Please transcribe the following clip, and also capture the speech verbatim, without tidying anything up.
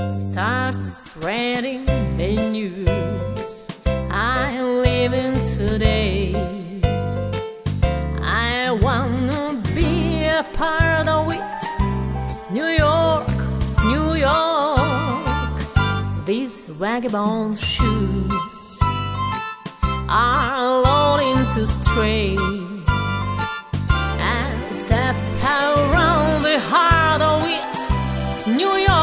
Start spreading the news. I'm living today. I wanna be a part of it. New York, New York. These vagabond shoes are loading to stray and step around the heart of it. New York.